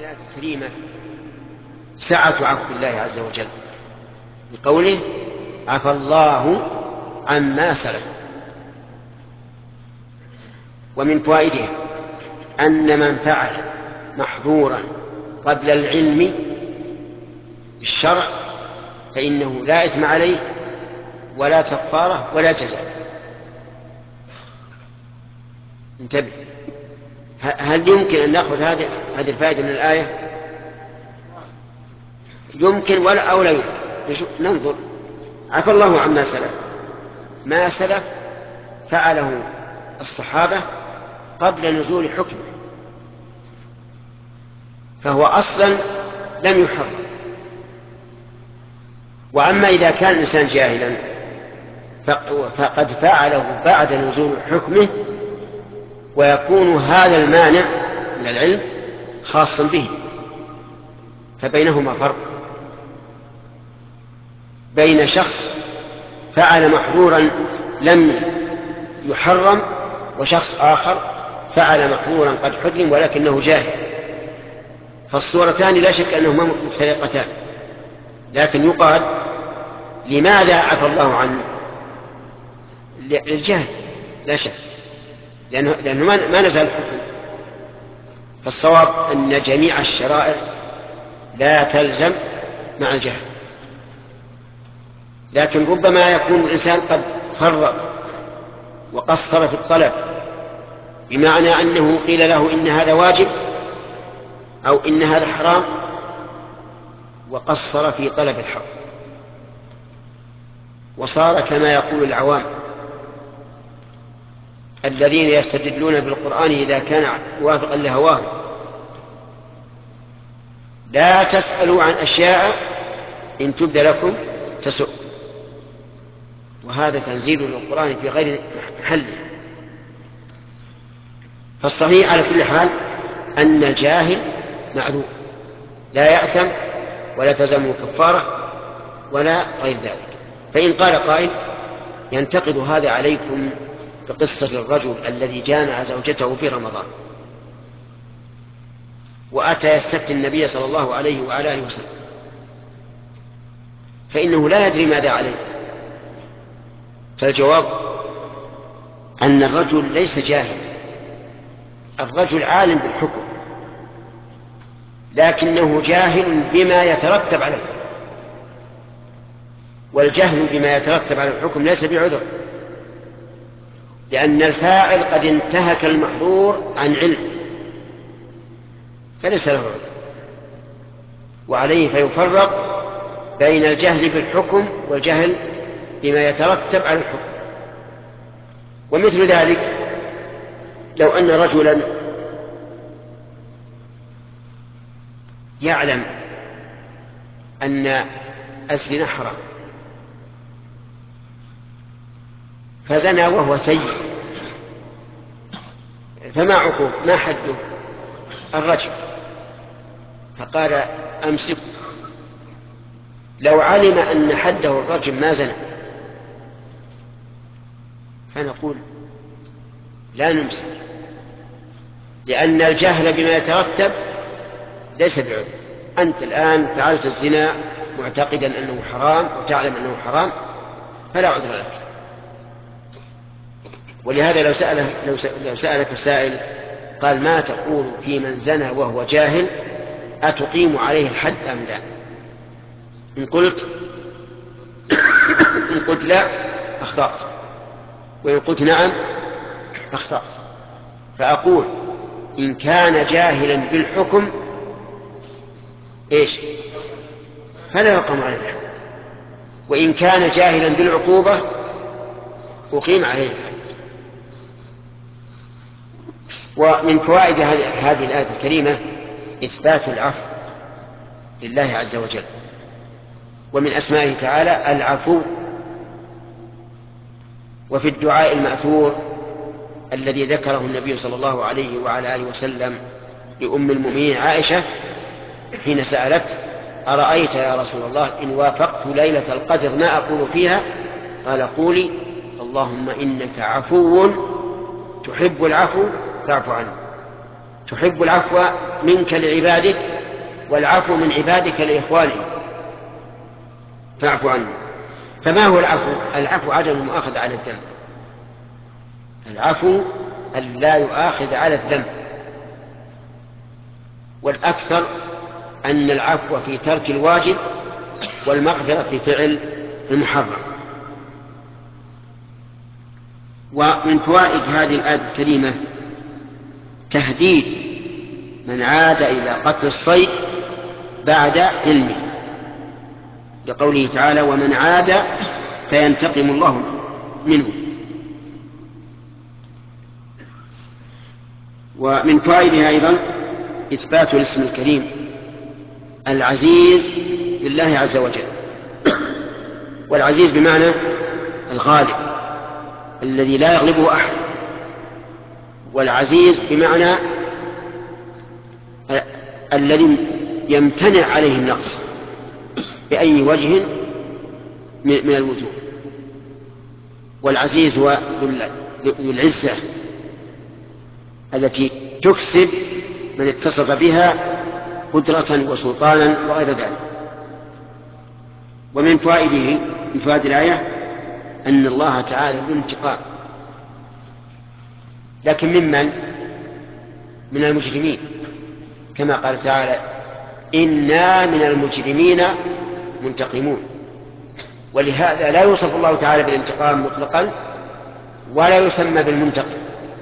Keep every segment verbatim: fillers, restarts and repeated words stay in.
الآية الكريمة سعة عفو الله عز وجل بقوله عفى الله عما سلف. ومن فوائدها أن من فعل محظورا قبل العلم بالشرع فإنه لا إثم عليه ولا كفارة ولا جزاء. انتبه، هل يمكن أن نأخذ هذه هذه الفائدة من الآية؟ يمكن ولا أو لا يمكن. ننظر. عفى الله عما سلف، ما سلف فعله الصحابة قبل نزول حكمه، فهو أصلا لم يحرم. وأما إذا كان الإنسان جاهلا فقد فعله بعد نزول حكمه، ويكون هذا المانع من العلم خاصا به. فبينهما فرق، بين شخص فعل محظورا لم يحرم وشخص آخر فعل محظورا قد حرم ولكنه جاهل. فالصورتان لا شك أنهما مختلقتان، لكن يقال لماذا عفى الله عنه؟ للجهل لا شك، لأنه, لأنه ما نزل الحكم. فالصواب أن جميع الشرائع لا تلزم مع الجهل، لكن ربما يكون الإنسان قد فرط وقصر في الطلب، بمعنى أنه قيل له إن هذا واجب أو إن هذا حرام وقصر في طلب الحق، وصار كما يقول العوام الذين يستدلون بالقرآن إذا كان وافقا لهواهم: لا تسألوا عن أشياء إن تبد لكم تسؤ. وهذا تنزيل للقرآن في غير محله. فالصحيح على كل حال أن الجاهل معذور لا يأثم ولا تلزمه كفارة ولا غير ذلك. فإن قال قائل ينتقد هذا عليكم بقصة الرجل الذي جامع زوجته في رمضان وأتى يستفتي النبي صلى الله عليه وعلى آله وسلم، فإنه لا يدري ماذا عليه. فالجواب أن الرجل ليس جاهل، الرجل عالم بالحكم، لكنه جاهل بما يترتب عليه، والجهل بما يترتب على الحكم ليس بعذر، لأن الفاعل قد انتهك المحظور عن علم فليس له عذر. وعليه فيفرق بين الجهل بالحكم والجهل بما يترتب على الحكم. ومثل ذلك لو أن رجلا يعلم أن الزنا حرام فزنى وهو ثيب، فما عقوب ما حده؟ الرجم. فقال أمسك. لو علم أن حده الرجم ما زنى فنقول لا نمسك، لأن الجهل بما يترتب ليس بعذر. أنت الآن فعلت الزنا معتقدا أنه حرام وتعلم أنه حرام فلا عذر لك. ولهذا لو سألك, لو سألك سائل قال ما تقول في من زنى وهو جاهل أتقيم عليه الحد أم لا؟ إن قلت إن قلت لا أخطأت، وإن قلت نعم أخطأت. فأقول إن كان جاهلا بالحكم إيش فلا يقام عليه الحد، وإن كان جاهلا بالعقوبة أقيم عليه الحد. ومن فوائد هذه الآية الكريمة إثبات العفو لله عز وجل، ومن أسمائه تعالى العفو. وفي الدعاء المأثور الذي ذكره النبي صلى الله عليه وعلى آله وسلم لأم المؤمنين عائشة حين سألت أرأيت يا رسول الله إن وافقت ليلة القدر ما أقول فيها؟ قال قولي اللهم إنك عفو تحب العفو فاعف عنه. تحب العفو منك لعبادك والعفو من عبادك لإخوانهم فاعف عنه. فما هو العفو؟ العفو عدم المؤاخذة على الذنب. العفو أن لا يؤاخذ على الذنب، والأكثر أن العفو في ترك الواجب والمغفرة في فعل المحرم. ومن فوائد هذه الآية الكريمة تهديد من عاد إلى قتل الصيد بعد حلمه، لقوله تعالى ومن عاد فينتقم الله منه. ومن فوائدها أيضا إثبات الاسم الكريم العزيز لله عز وجل، والعزيز بمعنى الغالب الذي لا يغلبه أحد، والعزيز بمعنى الذي يمتنع عليه النقص بأي وجه من الوجوه. والعزيز هو ذو العزة التي تكسب من اتصف بها قدرة وسلطانا وغير ذلك. ومن فوائده من فوائد الآية أن الله تعالى ذو انتقام، لكن ممن؟ من المجرمين، كما قال تعالى إنا من المجرمين منتقمون. ولهذا لا يوصف الله تعالى بالانتقام مطلقا ولا يسمى بالمنتقم،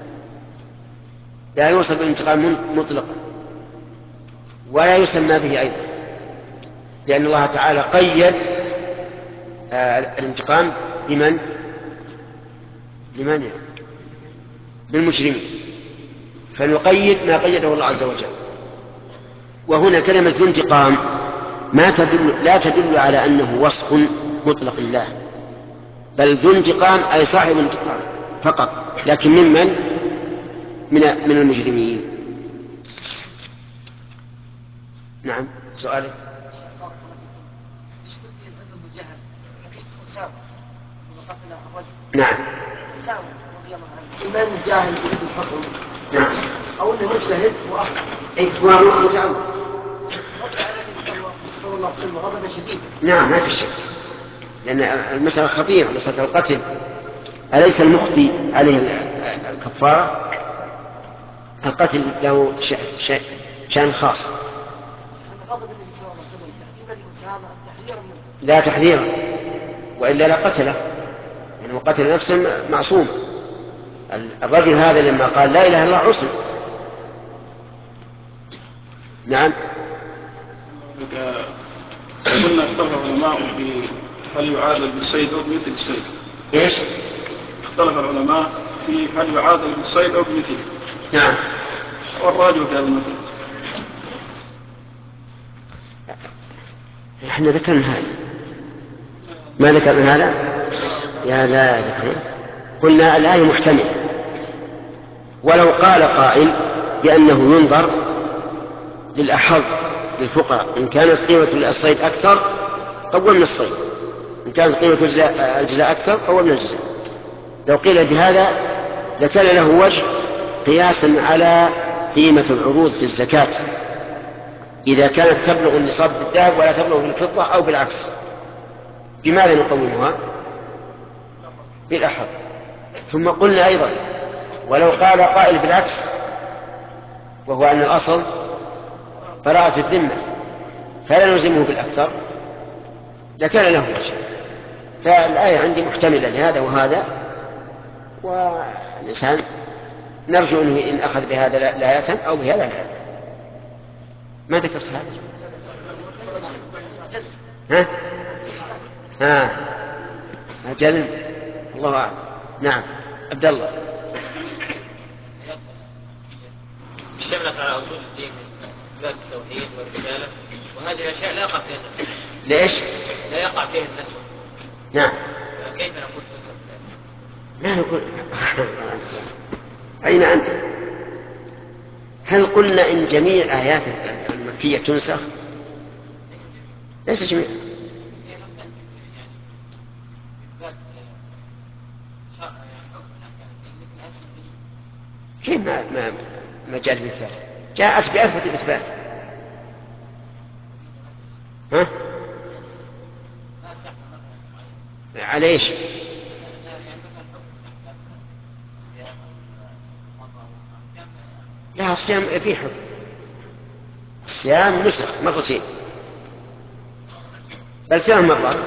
لا يوصف بالانتقام مطلقا ولا يسمى به أيضا، لأن الله تعالى قيد الانتقام بمن؟ بمن؟ بالمجرمين، فنقيد ما قيده الله عز وجل. وهنا كلمة ذو انتقام ما تدل لا تدل على أنه وصف مطلق لله، بل ذو انتقام أي صاحب انتقام فقط، لكن ممن؟ من من المجرمين. نعم سؤالك. نعم. إما أنه جاهل يريد الحكم، نعم، أو أنه مجتهد وأخطأ. إيه هو متعود. صلى الله عليه وسلم غضبا شديدا. نعم ما في شك، لأن المسألة خطيرة، مسألة القتل. أليس المخطي عليه الكفارة؟ القتل له شأن خاص. غضب النبي صلى الله عليه وسلم تحذيرا لأسامة تحذيرا منه. لا تحذيرا، وإلا لا قتله، يعني يعني قتل نفسا معصوم. الرجل هذا لما قال لا إله إلا الله عصم. نعم. قلنا اختلف العلماء في هل يعادل بالصيد أو بمثل الصيد. إيش؟ اختلف العلماء في هل يعادل بالصيد أو بمثله. نعم. والراجح في هذا المثل. احنا ذكرنا هذا، ما ذكرنا هذا؟ يا لا ذكرنا. قلنا الآية محتملة، ولو قال قائل بأنه ينظر للأحظ للفقراء، إن كانت قيمة الصيد أكثر قومنا الصيد، إن كانت قيمة الجزاء أكثر قومنا الجزاء. لو قيل بهذا لكان له وجه قياسا على قيمة العروض في الزكاة إذا كانت تبلغ النصاب بالذهب ولا تبلغ بالفضة أو بالعكس. بماذا نقومها؟ بالأحظ. ثم قلنا أيضا ولو قال قائل بالعكس، وهو أن الأصل براءة الذمة فلا نلزمه بالأكثر، لكان له وجه. فالآية عندي محتملة لهذا وهذا، والإنسان نرجو أنه إن أخذ بهذا لا يأثم أو بهذا لا يأثم. ما ذكرت هذا؟ ها؟ ها أجل الله أعلم. نعم عبد الله. اشتملت على أصول الدين إثبات التوحيد والرسالة، وهذه الأشياء لا يقع فيها النسخ. ليش؟ لا يقع فيها النسخ. نعم. كيف نقول تنسخ؟ لا نقول. أين أنت؟ هل قلنا إن جميع آيات المكية تنسخ؟ ليس جميع. كيف ما ما ما جاءت بإثبات؟ جاءت بأثبت الإثبات. ها؟ على ايش؟ لا، الصيام فيه حكم. الصيام نسخ مرتين، بل ثلاث مرات.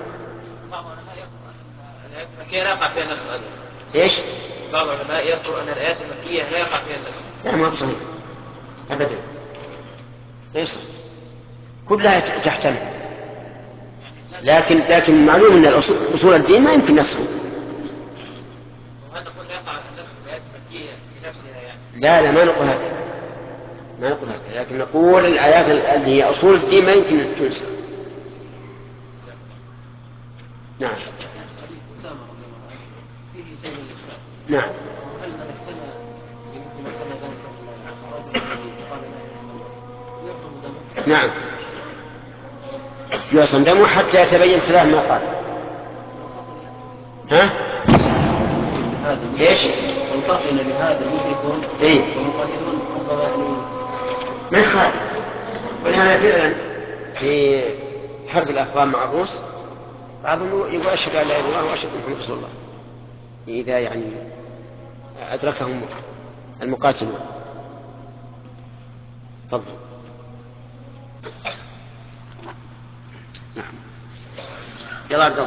المكية لا يقع فيها النسخ أبدا. ايش؟ بعض العلماء يذكر أن الآيات المكية لا يقع فيها النسخ. لا، ما هو صحيح أبدا، ليس كلها تحتمل، لكن لكن معلوم أن أصول الدين ما يمكن نسخه. وهذا نقول لا يقع النسخ في الآيات المكية بنفسها يعني. لا لا، ما نقول هذا، ما نقول هذا، لكن نقول الآيات اللي هي أصول الدين ما يمكن أن تنسخ. نعم. نعم. نعم، يعصم دمه حتى يتبين خلاف ما قال. ها؟ ايش؟ والقاتل لهذا المشركون ايه؟ والمقاتلون ربما يعني ما يخالف، ولهذا فعلا في حرب الأفغان مع الروس بعضهم يقول أشهد أن لا إله إلا الله وأشهد أن محمد رسول الله، إذا يعني أدركهم المقاتلون. تفضل. نعم. يلا أرجو.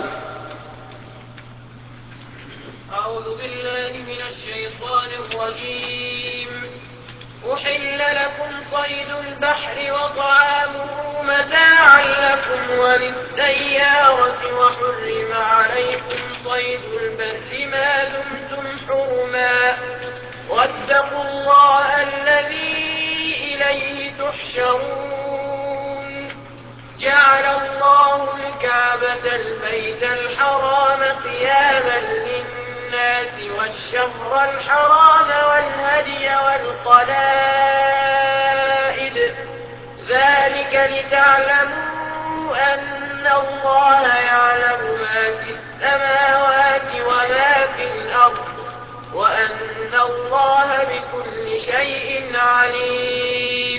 أعوذ بالله من الشيطان الرجيم. أحل لكم صيد البحر وطعامه متاعا لكم وللسيارة وحرم عليكم صيد البر ما دمتم حرما واتقوا الله الذي إليه تحشرون. جعل الله الكعبة البيت الحرام قياما للناس والشهر الحرام والهدي والقلائد ذلك لتعلموا أن الله يعلم ما في السماوات وما في الأرض وأن الله بكل شيء عليم.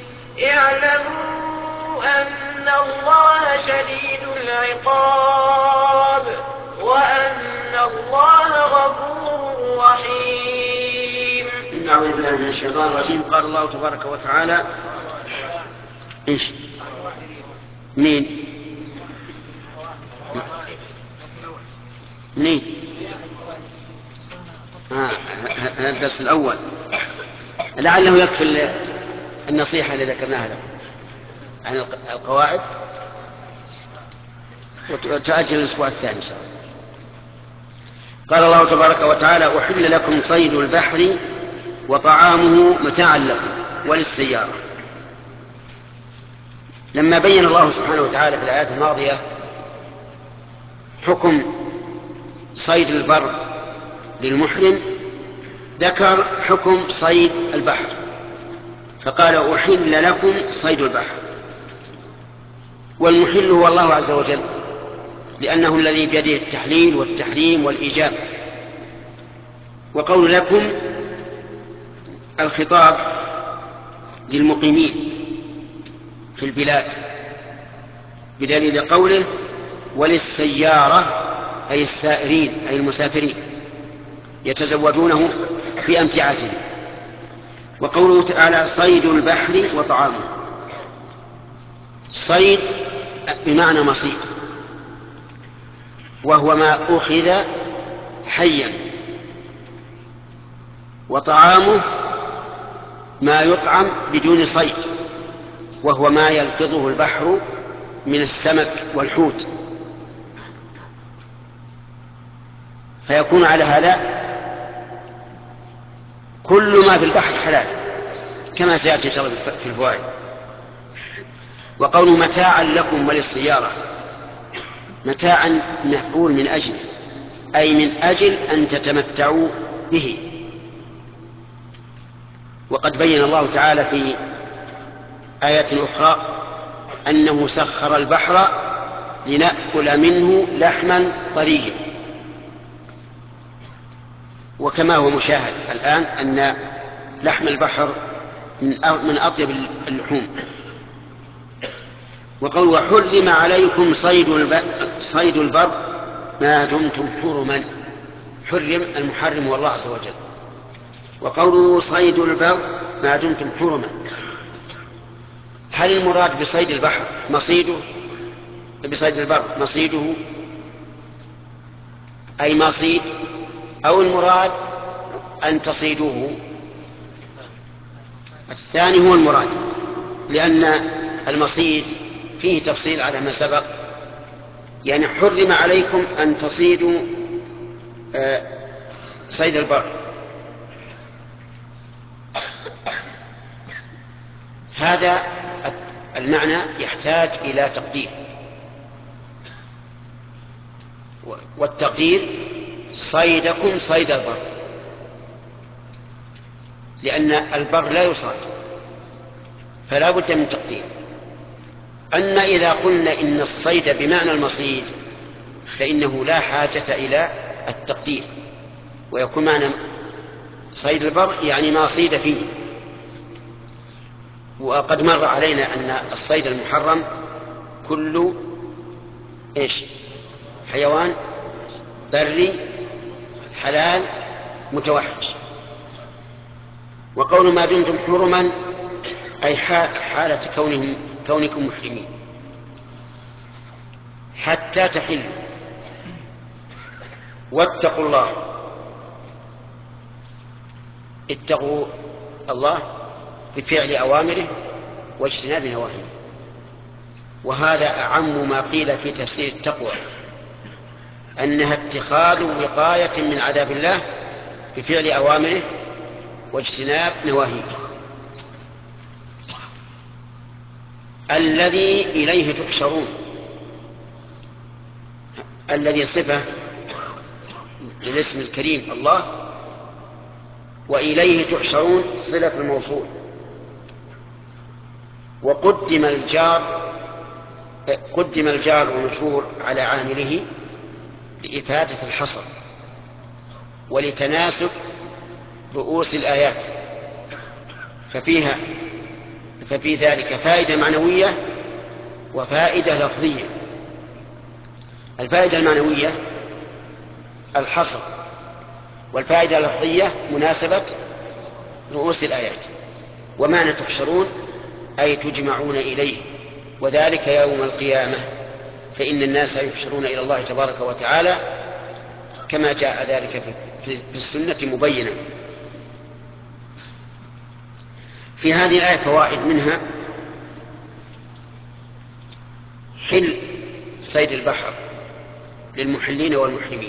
اعلموا أن الله شديد العقاب وأن الله غفور رحيم. أعوذ بالله من الشيطان الرجيم. قال الله تبارك وتعالى: إيش؟ مين؟ مين؟ آه، هذا الدرس الأول، لعله يكفي النصيحة اللي ذكرناها لكم عن القواعد، وتأجل الأسبوع الثاني إن شاء الله. قال الله تبارك وتعالى: أحل لكم صيد البحر وطعامه متاعا لكم وللسيارة. لما بين الله سبحانه وتعالى في الآيات الماضية حكم صيد البر للمحرم، ذكر حكم صيد البحر فقال: أحل لكم صيد البحر. والمحل هو الله عز وجل، لأنه الذي بيده التحليل والتحريم والإيجاب. وقول لكم الخطاب للمقيمين في البلاد، بدليل قوله: وللسيارة، أي السائرين أي المسافرين يتزوجونه في أمتعتهم. وقوله تعالى: صيد البحر وطعامه. صيد بمعنى مصيد، وهو ما أخذ حيا، وطعامه ما يطعم بدون صيد، وهو ما يلفظه البحر من السمك والحوت. فيكون على هذا كل ما في البحر حلال، كما سيأتي إن شاء الله في الفوائد. وقوله متاعا لكم وللسيارة، متاعا مفعول من أجل، أي من أجل أن تتمتعوا به. وقد بين الله تعالى في آيات أخرى أنه سخر البحر لنأكل منه لحما طريا. وكما هو مشاهد الآن أن لحم البحر من أطيب اللحوم. وقول وحرم عليكم صيد الب... صيد البر ما دمتم حرما، حرم المحرم والله عز وجل. وقوله صيد البر ما دمتم حرما، هل المراد بصيد البحر مصيده بصيد البر مصيده أي مصيد، أو المراد أن تصيدوه؟ الثاني هو المراد، لأن المصيد فيه تفصيل على ما سبق، يعني حرم عليكم أن تصيدوا صيد البر. هذا المعنى يحتاج إلى تقدير، والتقدير صيدكم صيد البر، لأن البر لا يصاد فلا بد من تقدير. أما إذا قلنا إن الصيد بمعنى المصيد فإنه لا حاجة إلى التقدير، ويكون معنى صيد البر يعني ما صيد فيه. وقد مر علينا أن الصيد المحرم كل إيش حيوان بري حلال متوحش. وقول ما دمتم حرما أي حالة كونهم كونكم محرمين حتى تحلوا. واتقوا الله، اتقوا الله بفعل أوامره واجتناب نواهيه، وهذا أعم ما قيل في تفسير التقوى، أنها اتخاذ وقاية من عذاب الله بفعل أوامره واجتناب نواهيه. الذي إليه تحشرون، الذي صفة للاسم الكريم الله، وإليه تحشرون صلة الموصول. وقدم الجار قدم الجار والمجرور على عامله لإفادة الحصر ولتناسب رؤوس الآيات، ففيها ففي ذلك فائدة معنوية وفائدة لفظية. الفائدة المعنوية الحصر، والفائدة اللفظية مناسبة رؤوس الآيات. ومعنى تحشرون أي تجمعون إليه، وذلك يوم القيامة، فإن الناس يحشرون إلى الله تبارك وتعالى كما جاء ذلك في السنة مبينا. في هذه الآية فوائد، منها حل صيد البحر للمحلين والمحرمين،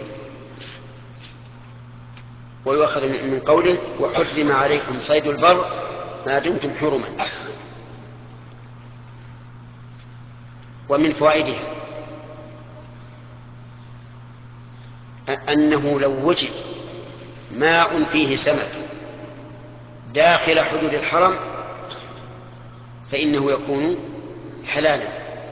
ويؤخذ من قوله وحرم عليكم صيد البر ما دمتم حرما. ومن فوائدها أنه لو وجد ماء فيه سمك داخل حدود الحرم فإنه يكون حلالا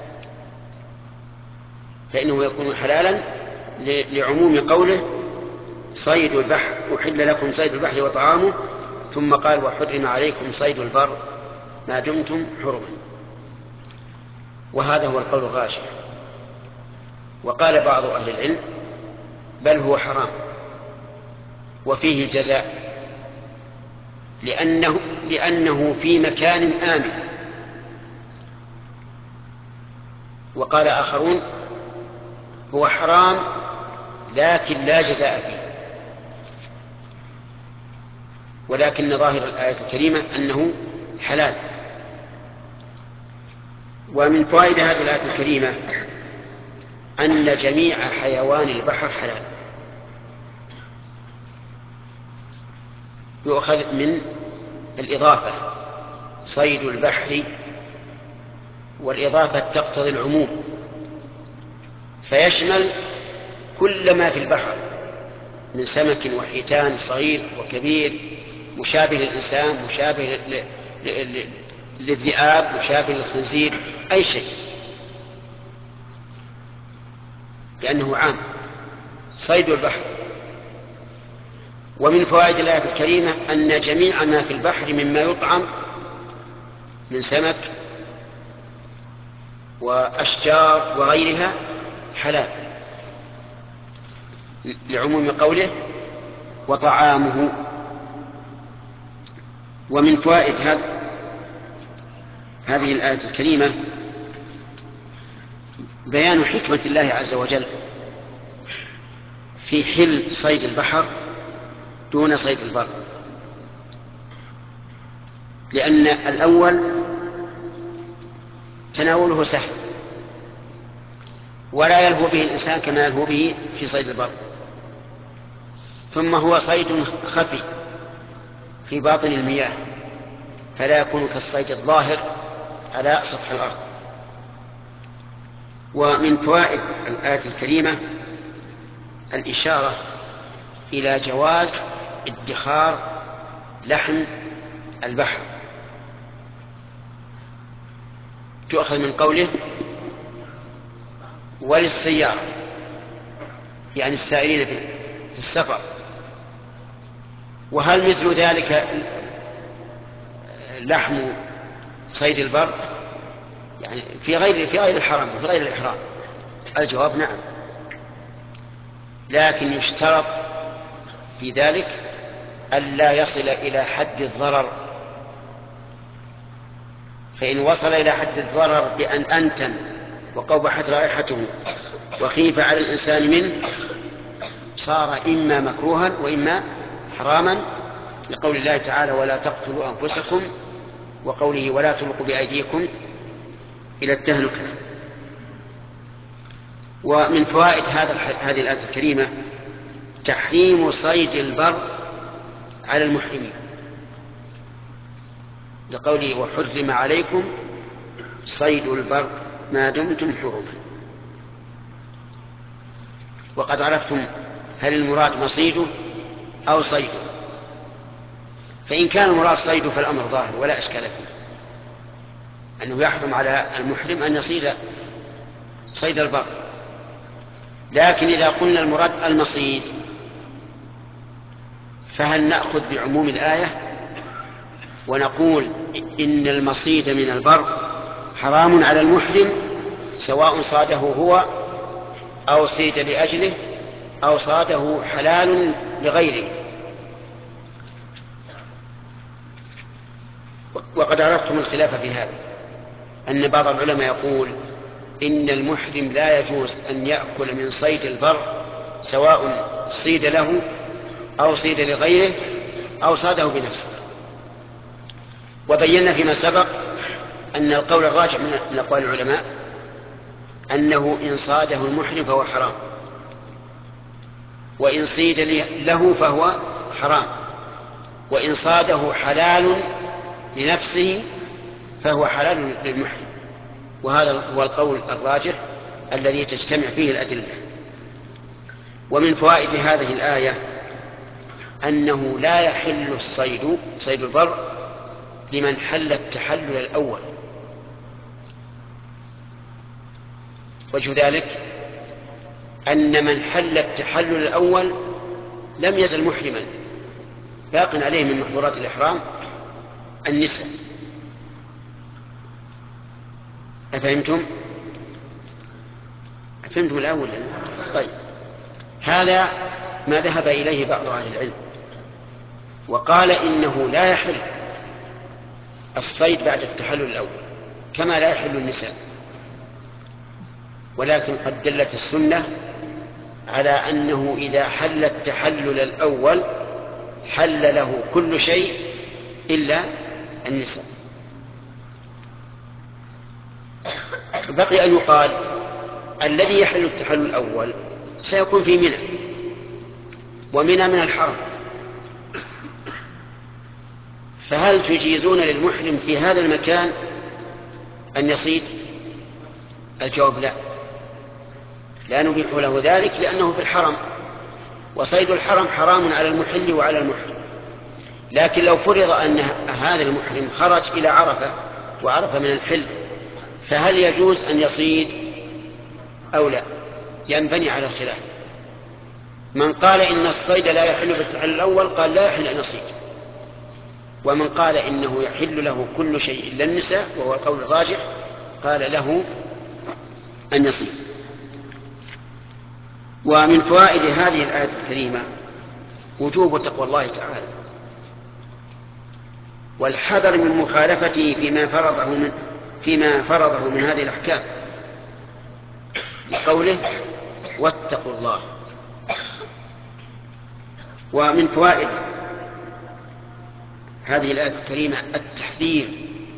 فإنه يكون حلالا لعموم قوله صيد البحر أحل لكم صيد البحر وطعامه، ثم قال وحرم عليكم صيد البر ما دمتم حرما. وهذا هو القول الراجح. وقال بعض أهل العلم بل هو حرام وفيه الجزاء، لأنه, لأنه في مكان آمن. وقال آخرون هو حرام لكن لا جزاء فيه، ولكن ظاهر الآية الكريمة أنه حلال. ومن فوائد هذه الآية الكريمة أن جميع حيوان البحر حلال. يؤخذ من الإضافة صيد البحر، والإضافة تقتضي العموم فيشمل كل ما في البحر من سمك وحيتان صغير وكبير، مشابه للإنسان، مشابه للذئاب، مشابه للخنزير، أي شيء، لأنه عام صيد البحر. ومن فوائد الآية الكريمة أن جميع ما في البحر مما يطعم من سمك وأشجار وغيرها حلال، لعموم قوله وطعامه. ومن فوائد هذه الآية الكريمة بيان حكمة الله عز وجل في حل صيد البحر دون صيد البر، لأن الأول تناوله سهل ولا يلهو به الإنسان كما يلهو به في صيد البر، ثم هو صيد خفي في باطن المياه فلا يكون كالصيد الظاهر على سطح الأرض. ومن فوائد الآية الكريمة الإشارة إلى جواز ادخار لحم البحر، تؤخذ من قوله وللسيارة، يعني السائرين في السفر. وهل مثل ذلك لحم صيد البر يعني في غير في غير الحرم وفي غير الإحرام؟ الجواب نعم، لكن يشترط في ذلك ألا يصل إلى حد الضرر، فإن وصل إلى حد الضرر بأن أنتن وقبحت رائحته وخيف على الإنسان منه صار إما مكروها وإما حراما، لقول الله تعالى ولا تقتلوا أنفسكم، وقوله ولا تلقوا بأيديكم إلى التهلكة. ومن فوائد هذا هذه الآية الكريمة تحريم صيد البر على المحرمين، لقوله وحرم عليكم صيد البر ما دمتم حرما. وقد عرفتم هل المراد مصيده أو صيده، فإن كان المراد صيده فالأمر ظاهر ولا إشكال فيه، أنه يحرم على المحرم أن يصيد صيد البر. لكن إذا قلنا المراد المصيد فهل نأخذ بعموم الآية ونقول إن المصيد من البر حرام على المحرم سواء صاده هو أو صيد لأجله أو صاده حلال لغيره؟ وقد عرفتم الخلاف في هذا، أن بعض العلماء يقول إن المحرم لا يجوز أن يأكل من صيد البر سواء صيد له أو صيد لغيره أو صاده بنفسه. وبينا فيما سبق أن القول الراجح من أقوال العلماء أنه إن صاده المحرم فهو حرام، وإن صيد له فهو حرام، وإن صاده حلال لنفسه فهو حلال للمحرم. وهذا هو القول الراجح الذي تجتمع فيه الأدلة. ومن فوائد هذه الآية أنه لا يحل الصيد صيد البر لمن حل التحلل الأول. وجه ذلك أن من حل التحلل الأول لم يزل محرما، باق عليه من محظورات الإحرام النساء. أفهمتم؟ أفهمتم الأول؟ طيب، هذا ما ذهب إليه بعض أهل العلم، وقال إنه لا يحل الصيد بعد التحلل الأول كما لا يحل النساء. ولكن قد دلت السنة على أنه إذا حل التحلل الأول حل له كل شيء إلا النساء. بقي أن يقال الذي يحل التحلل الأول سيكون في منى، ومنى من الحرم، فهل تجيزون للمحرم في هذا المكان أن يصيد؟ الجواب لا، لا نبيح له ذلك لأنه في الحرم، وصيد الحرم حرام على المحل وعلى المحرم. لكن لو فرض أن هذا المحرم خرج إلى عرفة وعرفة من الحل، فهل يجوز أن يصيد أو لا؟ ينبني على الخلاف. من قال إن الصيد لا يحل بالتحلل الأول قال لا يحل أن يصيد، ومن قال إنه يحل له كل شيء إلا النساء وهو القول الراجح قال له أن يصير. ومن فوائد هذه الآية الكريمة وجوب تقوى الله تعالى والحذر من مخالفته فيما فرضه من فيما فرضه من هذه الأحكام بقوله واتقوا الله. ومن فوائد هذه الآية الكريمة التحذير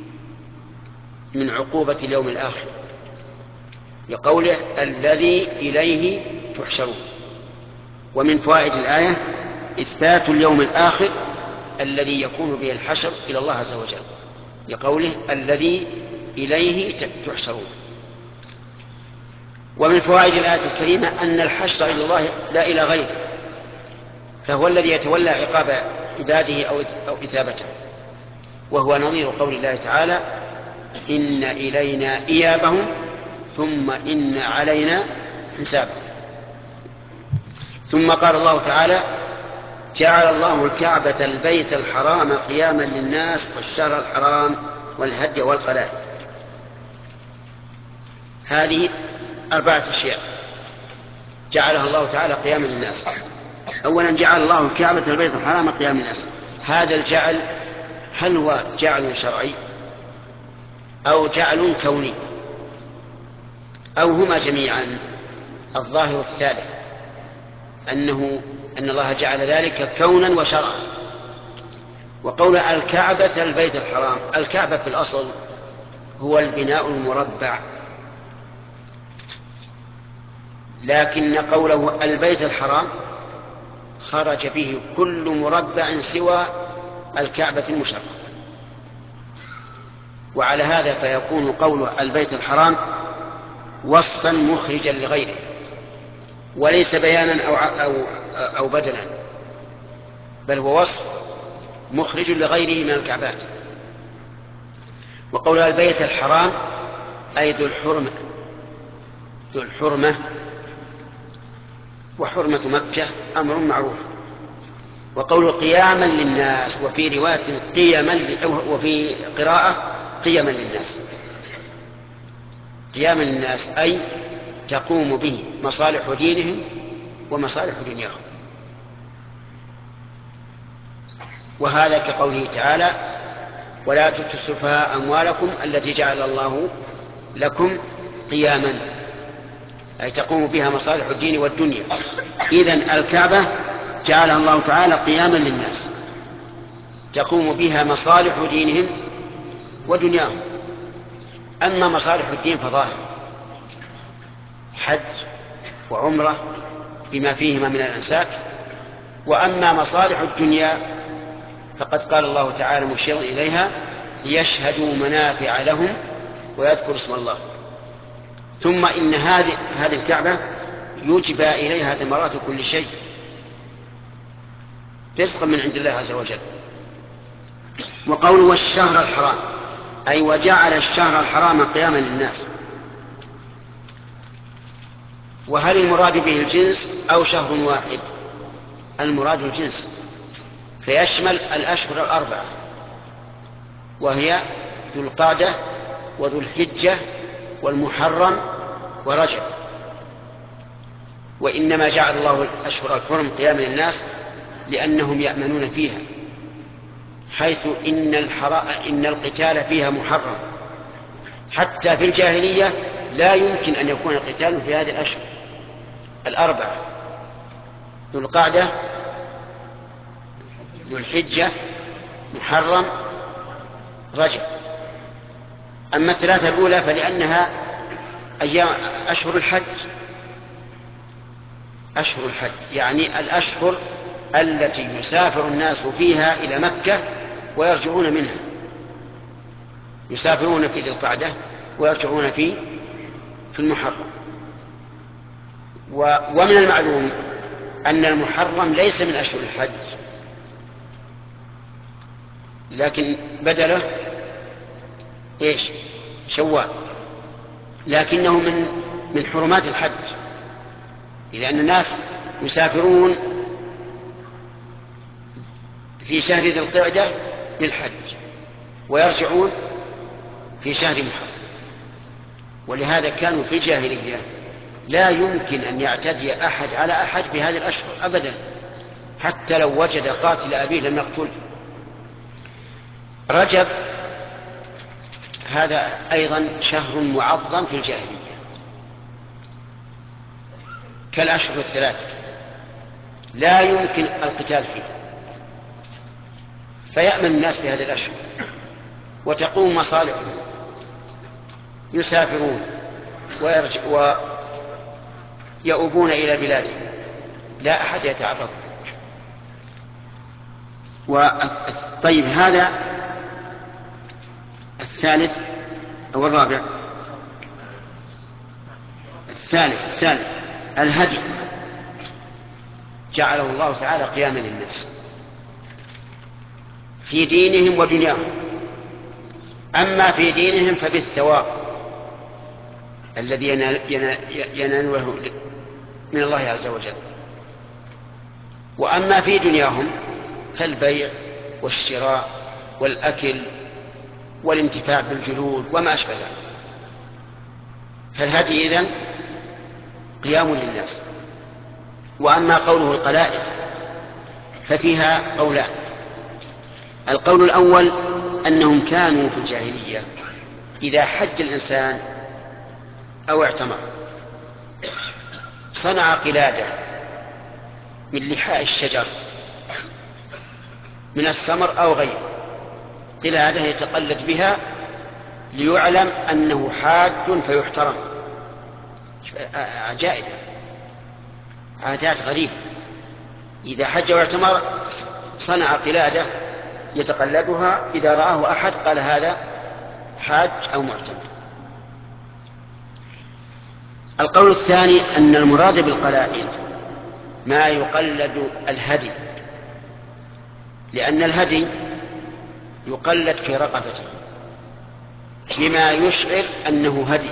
من عقوبة اليوم الآخر لقوله الذي إليه تحشرون. ومن فوائد الآية إثبات اليوم الآخر الذي يكون به الحشر إلى الله عز وجل لقوله الذي إليه تحشرون. ومن فوائد الآية الكريمة أن الحشر إلى الله لا إلى غيره، فهو الذي يتولى عقاب عباده أو إثابته، وهو نظير قول الله تعالى إن إلينا إيابهم ثم إن علينا حسابهم. ثم قال الله تعالى جعل الله الكعبة البيت الحرام قياما للناس والشهر الحرام والهدي والقلائد. هذه أربعة أشياء جعلها الله تعالى قياما للناس. أولا جعل الله الكعبة البيت الحرام قياما للناس. هذا الجعل هل هو جعل شرعي أو جعل كوني أو هما جميعا؟ الظاهر الثالث أنه أن الله جعل ذلك كونا وشرعا. وقول الكعبة البيت الحرام، الكعبة في الأصل هو البناء المربع، لكن قوله البيت الحرام خرج به كل مربع سوى الكعبة المشرفة، وعلى هذا فيكون قول البيت الحرام وصفا مخرجا لغيره وليس بيانا أو, أو, أو بدلا، بل هو وصف مخرج لغيره من الكعبات. وقولها البيت الحرام أي ذو الحرمة، ذو الحرمة، وحرمة مكة أمر معروف. وقول قياما للناس، وفي رواية قيما، وفي قراءة قيما للناس. قياما للناس أي تقوم به مصالح دينهم ومصالح دنياهم. وهذا كقوله تعالى ولا تؤتوا السفهاء أموالكم التي جعل الله لكم قياما، أي تقوم بها مصالح الدين والدنيا. إذن الكعبة جعلها الله تعالى قياما للناس تقوم بها مصالح دينهم ودنياهم. أما مصالح الدين فظاهر حج وعمرة بما فيهما من الأنساك، وأما مصالح الدنيا فقد قال الله تعالى مشيرا إليها ليشهدوا منافع لهم ويذكر اسم الله. ثم إن هذه هذه الكعبة يجبى إليها ثمرات كل شيء رزقا من عند الله عز وجل. وقوله والشهر الحرام أي وجعل الشهر الحرام قياما للناس. وهل المراد به الجنس أو شهر واحد؟ المراد الجنس، فيشمل الأشهر الأربعة وهي ذو القعدة وذو الحجة والمحرم ورجب. وإنما جعل الله الأشهر الحرم قياما للناس لأنهم يأمنون فيها، حيث إن, إن القتال فيها محرم. حتى في الجاهلية لا يمكن أن يكون القتال في هذه الأشهر الأربعة ذو القعدة ذو الحجة محرم رجب. أما الثلاثة الأولى فلأنها أيام أشهر الحج، أشهر الحج يعني الأشهر التي يسافر الناس فيها إلى مكة ويرجعون منها، يسافرون في ذي القعدة ويرجعون في في المحرم. ومن المعلوم أن المحرم ليس من أشهر الحج، لكن بدله إيش؟ شوال، لكنه من من حرمات الحج، لأن الناس يسافرون في شهر ذي القعدة للحج ويرجعون في شهر محرم. ولهذا كانوا في الجاهلية لا يمكن أن يعتدي أحد على أحد في هذه الأشهر أبدا، حتى لو وجد قاتل أبيه لم يقتله. رجب هذا أيضا شهر معظم في الجاهلية كالأشهر الثلاثة، لا يمكن القتال فيه، فيأمن الناس في هذه الأشهر وتقوم مصالحهم، يسافرون ويرجع ويؤوبون إلى بلادهم، لا أحد يتعرض. طيب هذا الثالث أو الرابع؟ الثالث الثالث الهدي جعله الله تعالى قياما للناس في دينهم ودنياهم. أما في دينهم فبالثواب الذي يناله من الله عز وجل، وأما في دنياهم فالبيع والشراء والأكل والانتفاع بالجلود وما أشبه ذلك. فالهدي إذن قيام للناس. وأما قوله القلائد ففيها قولان: القول الأول أنهم كانوا في الجاهلية إذا حج الإنسان أو اعتمر صنع قلادة من لحاء الشجر من السمر أو غيره، قلادة يتقلد بها ليعلم أنه حاج فيحترم. عجائب، عادات غريبة. إذا حج واعتمر صنع قلادة يتقلدها، إذا رآه أحد قال هذا حاج أو معتمر. القول الثاني أن المراد بالقلائد ما يقلد الهدي، لأن الهدي يقلد في رقبته بما يشعر أنه هدي،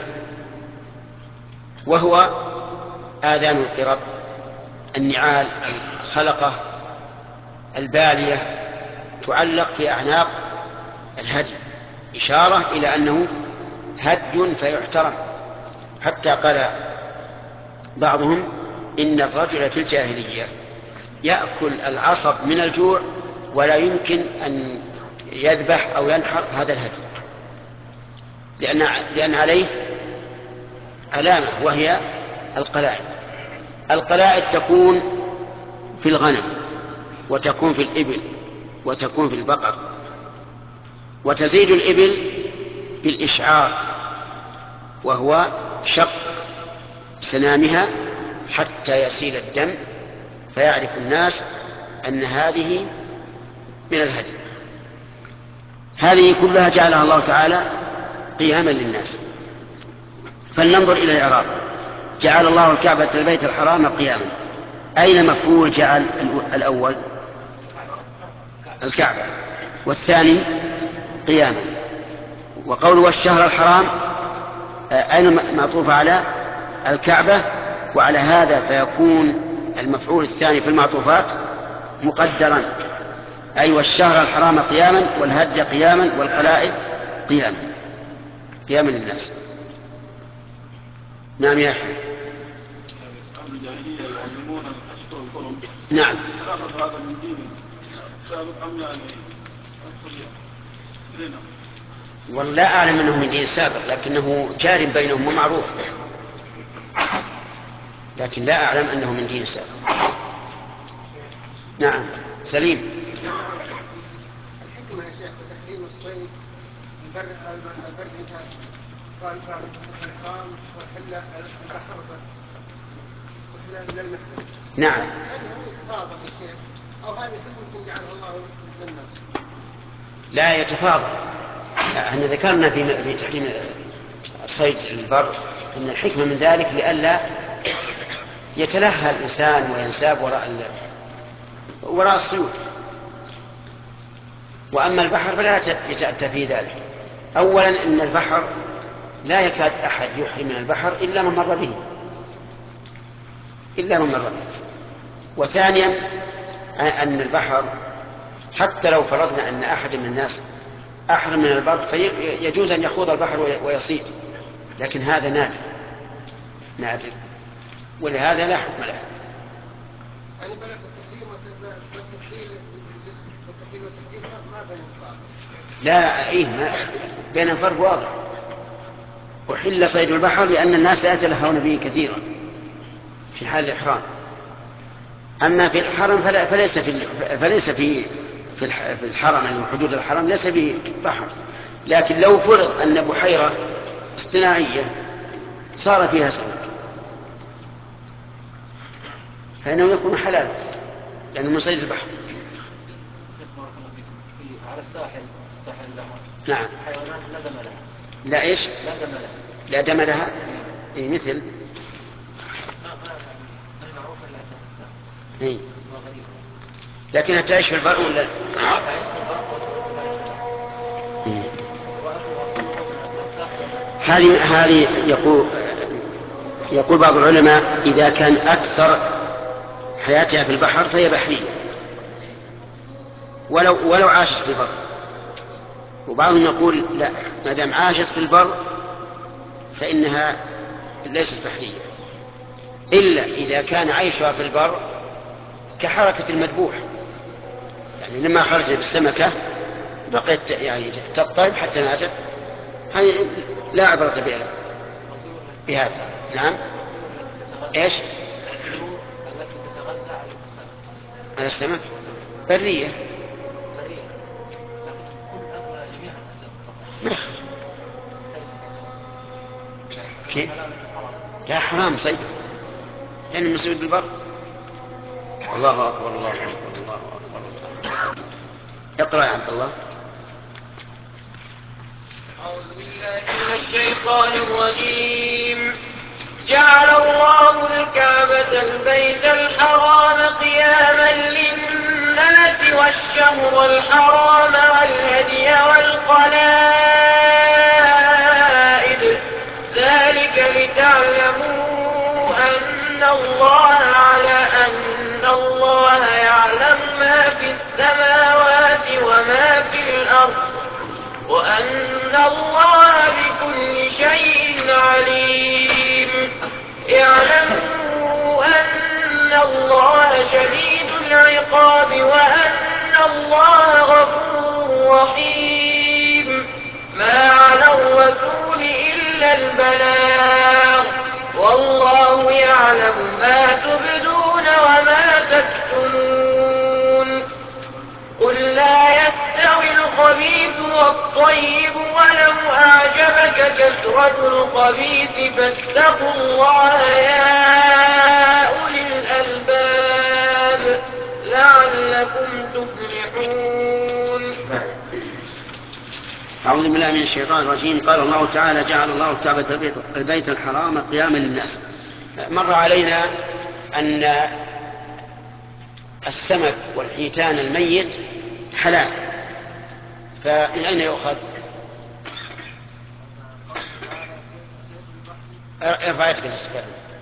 وهو آذان القرب، النعال، الخلقة، البالية، تعلق في أعناق الهدي إشارة إلى أنه هدي فيحترم. حتى قال بعضهم إن الرجل في الجاهلية يأكل العصب من الجوع ولا يمكن أن يذبح أو ينحر هذا الهدي، لأن, لأن عليه علامة وهي القلائد. القلائد تكون في الغنم وتكون في الإبل وتكون في البقر، وتزيد الإبل بالإشعار وهو شق سنامها حتى يسيل الدم فيعرف الناس أن هذه من الهدي. هذه كلها جعلها الله تعالى قياما للناس. فلننظر إلى الإعراب. جعل الله الكعبة البيت الحرام قياما، أين مفعول جعل الأول؟ الكعبة، والثاني قياما. وقوله والشهر الحرام أين معطوف على الكعبة، وعلى هذا فيكون المفعول الثاني في المعطوفات مقدرا، أي والشهر الحرام قياما، والهدي قياما، والقلائد قياما، قياما للناس. نعم يا أحمد. نعم. والله لا أعلم أنه من دين سابق، لكنه جار بينهم ومعروف، لكن لا أعلم أنه من دين سابق. نعم سليم. الحكمة يا شيخ تحريم الصيد البر البر قال الحرام وحل البحر وحل من المحرم. نعم. هل هو يتفاضل يا شيخ أو هذه حكمة جعلها الله للناس؟ لا يتفاضل. احنا ذكرنا في في تحريم صيد البر ان الحكمه من ذلك لئلا يتلهى الانسان وينساب وراء وراء الصيود. واما البحر فلا يتاتى في ذلك. اولا ان البحر لا يكاد احد يحرم من البحر الا من مر به الا من مر به وثانيا ان البحر حتى لو فرضنا ان احد من الناس أحرم من البر فيجوز أن يخوض البحر ويصيد لكن هذا نادر نادر ولهذا لا حكم له. يعني بلد التحريم والتحليل والتحليل والتحريم ما بين الفرق. لا إيه ما بين الفرق واضح. أحل صيد البحر لأن الناس لا يتلهون به كثيرا في حال الإحرام. أما في الحرم فلا فليس في فليس في في الحرم يعني حدود الحرم ليس به بحر. لكن لو فرض أن بحيرة اصطناعية صار فيها سمك فإنه يكون حلالا لأنه من صيد البحر. على الساحل ساحل الأحمر نعم. حيوانات لا دم لها. لا إيش؟ لا دم لها. لا دم لها. إيه مثل. إيه. لكنها تعيش في البر ولا؟ هذه هذه يقول يقول بعض العلماء إذا كان أكثر حياتها في البحر فهي بحرية ولو ولو عاشت في البر. وبعضهم يقول لا ما دام عاشت في البر فإنها ليست بحرية إلا إذا كان عيشها في البر كحركة المذبوح يعني لما خرج بالسمكة بقيت يعني تضطرب حتى ماتت هذه لا عبرة بها بهذا. نعم. ايش؟ على السمك برية كيف؟ لا حرام صيد يعني مسعود بالبر. الله أكبر الله أكبر الله أكبر. اقرأ يا عبد الله. أعوذ بالله من الشيطان الرجيم. جعل الله الكعبة البيت الحرام قياما للناس والشهر الحرام والهدي والقلائد ذلك لتعلموا أن الله على أن الله يعلم ما في السماوات وما في الأرض وأن الله بكل شيء عليم. اعلموا أن الله شديد العقاب وأن الله غفور رحيم. ما على الرسول إلا البلاغ والله يعلم ما تبدون وما تكتمون. قل لا يستوي الخبيث والطيب ولو أعجبك كثرة الخبيث فاتقوا الله يا أولي الألباب لعلكم تفلحون. أعوذ بالله من الشيطان الرجيم. قال الله تعالى جعل الله الكعبة البيت الحرام قياما للناس. مر علينا أن السمك والحيتان الميت حلال فمن أين يؤخذ؟ ارفع يدك الاسكان.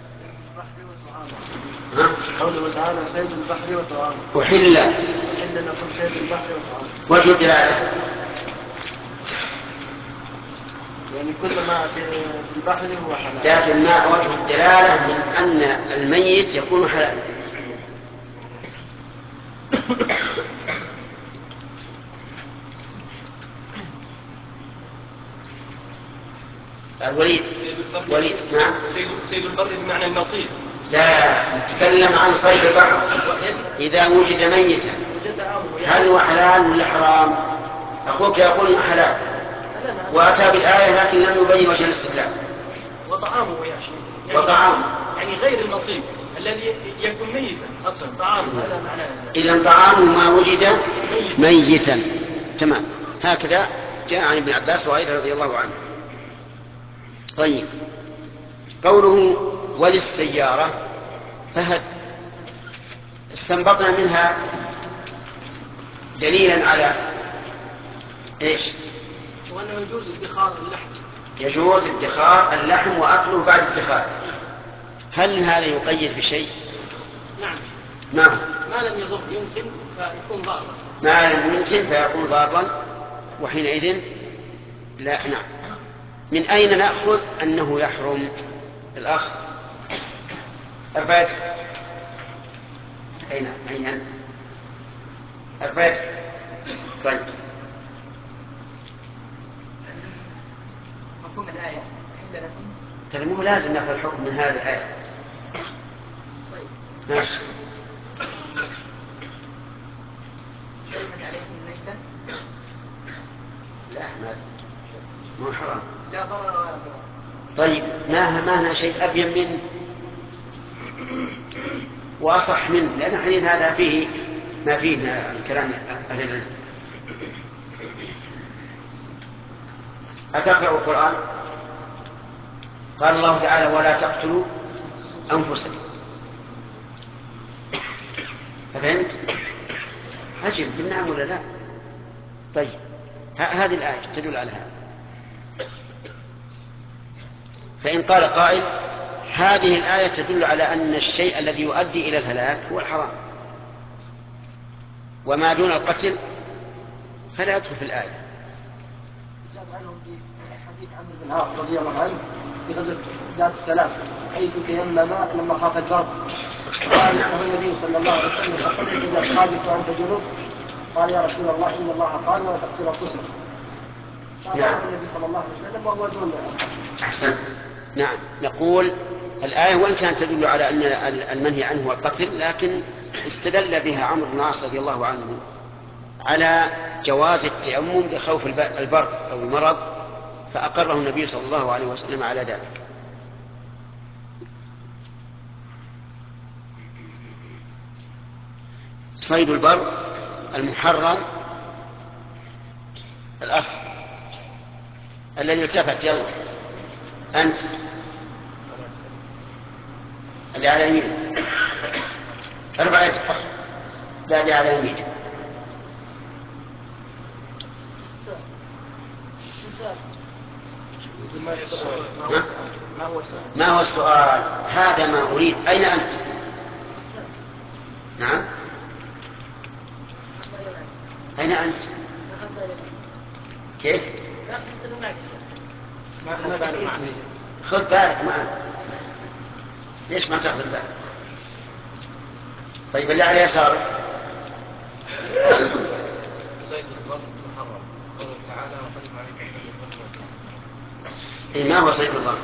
قوله تعالى صيد البحر وطعامه. أحل أحل لكم صيد البحر وطعامه. وجه الدلالة يعني كل ما في البحر هو حلال. لكن ما وجه الدلالة من أن الميت يكون حلالا. الوليد وليد. نعم. صيد البر بمعنى المصيد. لا نتكلم عن صيد البحر إذا وجد ميتا هل هو حلال ولا حرام؟ أخوك يقول حلال وأتى بالآية لكن لم يبين وجه الاستدلال. وطعامه يا شيخ وطعامه يعني غير المصيد الذي يكون ميتا اصلا طعامه هذا معناه. إذا طعامه ما وجد ميتا. تمام. هكذا جاء عن ابن عباس وغيره رضي الله عنه. طيب قوله وللسيارة فهد استنبطنا منها دليلا على ايش؟ وانه يجوز ادخار اللحم. يجوز ادخار اللحم واكله بعد ادخاره. هل هذا يقيد بشيء؟ نعم. نعم. ما لم يضر يمكن فيكون ضارا. ما لم يمكن فيكون ضارا وحينئذ لا. نعم. من أين نأخذ أنه يحرم؟ الأخ ارفع يدك. أين أين أنت؟ ارفع يدك. طيب مفهوم الآية عندنا ترى مو لازم ناخذ الحكم من هذه الآية. طيب ماشي. حرمت عليكم الميتة لا ما مو حرام. لا ضرر ولا ضرر. طيب ما ما هنا شيء أبين منه وأصح منه، لأن الحديث هذا فيه ما فيه من كلام أهل العلم. أتقرأ القرآن؟ قال الله تعالى ولا تقتلوا أنفسكم. فهمت؟ عجب بالنعم ولا لا؟ طيب هذه الآية تدل على هذا. فإن قال قائل هذه الآية تدل على أن الشيء الذي يؤدي إلى الهلاك هو الحرام، وما دون القتل فلا يدخل في الآية. جاب عنهم في حديث عمرو بن العاص رضي الله عنه في غزوة ذات السلاسل حيث تيمم لما خاف الضرب، قال له النبي صلى الله عليه وسلم أصليت بأصحابك وأنت جنوب؟ قال يا رسول الله إن الله قال ولا تقتلوا أنفسكم. نعم. النبي صلى الله عليه وسلم وهو دون. أحسن. نعم نقول الآية وإن كانت تدل على أن المنهي عنه هو القتل، لكن استدل بها عمرو بن العاص رضي الله عنه على جواز التيمم بخوف البرد أو المرض، فأقره النبي صلى الله عليه وسلم على ذلك. صيد البر المحرم الأخ الذي التفت يلا أنت اللي على يمين ارفع يدك. لا اللي على يمين. ما هو السؤال؟ هذا ما أريد. أين أنت؟ نعم أين أنت؟ كيف؟ خذ بالك معنا. ليش ما تأخذ بالك؟ طيب اللي على يسارك إيه ما هو صيد الظن؟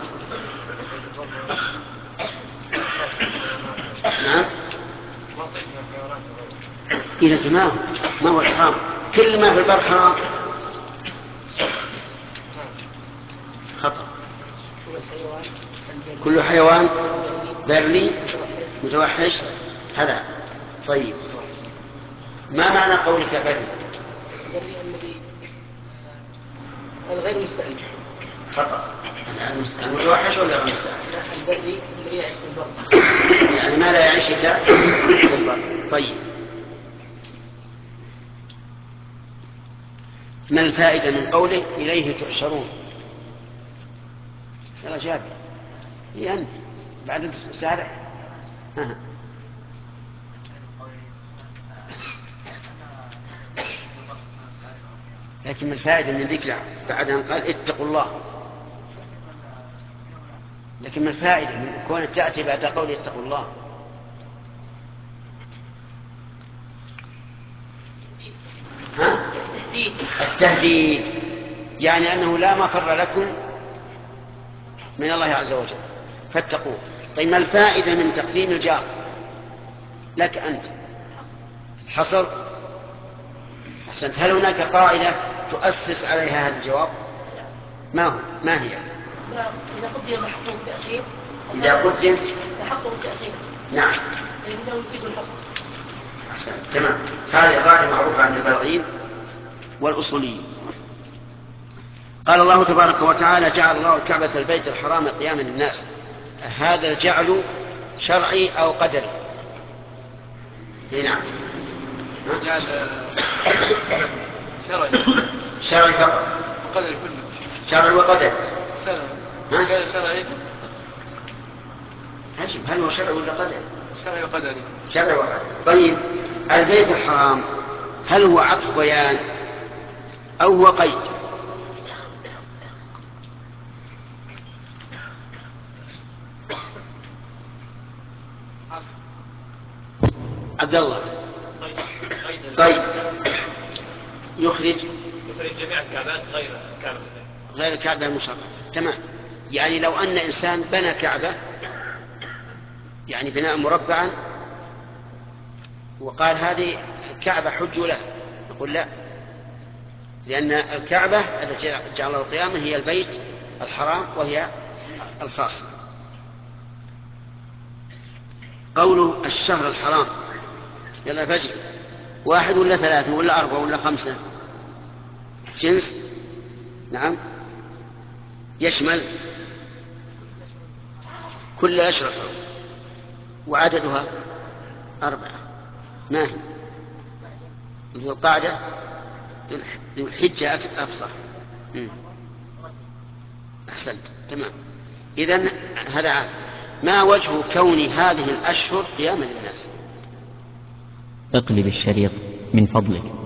نعم إذا ما هو ما هو الحرام؟ كل ما في البر حرام. خطأ. كل حيوان بري متوحش هذا. طيب ما معنى قولك بري؟ الغير مستأنس. خطأ. المتوحش ولا المستأنس؟ البري الذي يعيش في البر، يعني ما لا يعيش إلا في البر. طيب ما الفائدة من قوله إليه تحشرون؟ يا جابر هي أنت بعد السارع. لكن ما الفائدة من ذكر بعد أن قال اتقوا الله؟ لكن ما الفائدة من كون تأتي بعد قول اتقوا الله؟ ها؟ التهديد، يعني أنه لا مفر لكم من الله عز وجل فاتقوه. طيب ما الفائدة من تقديم الجار لك أنت؟ حصر. أحسنت. هل هناك قاعدة تؤسس عليها هذا الجواب؟ ما هو ما هي؟ إذا قدم حقه التأخير إذا قدم حقه التأخير نعم فإنه يفيد الحصر. أحسنت. تمام. هذه قاعدة معروفة عند البلاغيين والأصوليين. قال الله تبارك وتعالى جعل الله الكعبة البيت الحرام قياما للناس. هذا الجعل شرعي أو قدري؟ نعم شرعي شرعي فقط. قدر كله شرعي وقدر. هذا شرعي. عجيب هل هو شرعي ولا قدر؟ شرعي وقدري. شرعي وقدر. طيب البيت الحرام هل هو عطف بيان أو هو قيد؟ عبد الله. طيب يخرج يخرج جميع الكعبات غير الكعبة غير الكعبة المشرفة. تمام. يعني لو أن إنسان بنى كعبة، يعني بناء مربعا، وقال هذه كعبة حج له، نقول لا، لأن الكعبة التي جعل الله القيامة هي البيت الحرام وهي الخاصة. قوله الشهر الحرام، يلا فجر، واحد ولا ثلاثة ولا أربعة ولا خمسة؟ جنس. نعم، يشمل كل أشهر الحرم، وعددها أربعة. ما هي؟ ذو القعدة، ذو الحجة أقصى. أحسنت، تمام. إذن هذا عام. ما وجه كون هذه الأشهر قياما للناس؟ اقلب الشريط من فضلك.